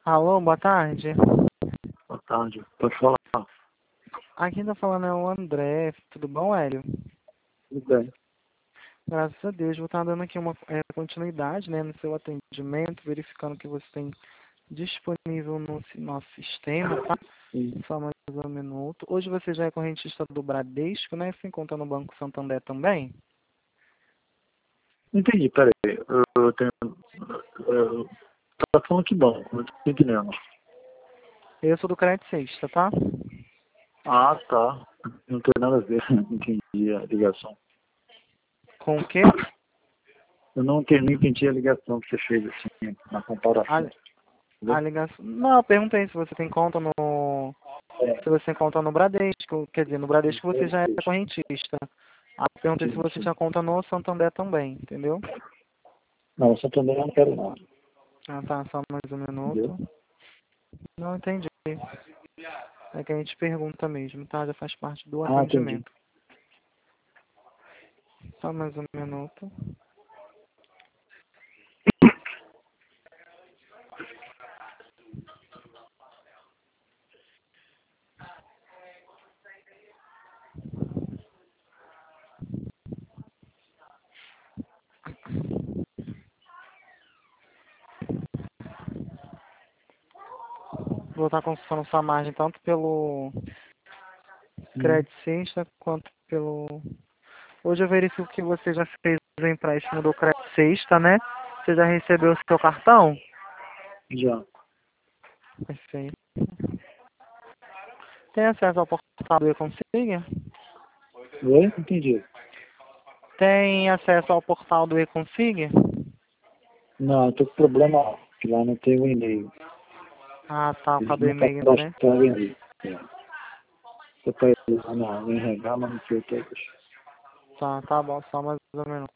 Alô, boa tarde. Boa tarde. Pode falar? Aqui tá falando é o André. Tudo bom, Hélio? Tudo bem. Graças a Deus. Vou estar dando aqui uma continuidade, né, no seu atendimento, verificando que você tem disponível no nosso sistema, tá? Sim. Só mais um minuto. Hoje você já é correntista do Bradesco, né? Se encontra no Banco Santander também? Entendi, peraí. Eu tenho. Tá falando que bom, não tô entendendo. Eu sou do Credit Sexta, tá? Ah, tá. Não tem nada a ver. Entendi a ligação. Com o quê? Eu não entendi a ligação que você fez assim, na comparação. A Entendeu? ligação... Não, eu perguntei se você tem conta no... Se você tem conta no Bradesco. Quer dizer, no Bradesco você já é correntista. Aí eu perguntei se Sim, você sim. tinha conta no Santander também, entendeu? Não, Santander eu não quero nada. Ah, tá, só mais um Entendeu? minuto. Não entendi. É que a gente pergunta mesmo, tá? Já faz parte do Ah, entendi. atendimento. Só mais um minuto. Vou estar consultando sua margem tanto pelo Sim. Credit Sexta quanto pelo... Hoje eu verifico que você já fez o empréstimo do Credit Sexta, né? Você já recebeu o seu cartão? Já. Perfeito. Tem acesso ao portal do eConsiga? Oi? Entendi. Tem acesso ao portal do eConsiga? Não, eu tô com problema que lá não tem o e-mail. Ah, tá, por Eles causa do não e-mail ainda, né? cadastraram o e-mail. Você tá ir lá no RH, mas não sei todos. Tá bom, só mais ou menos.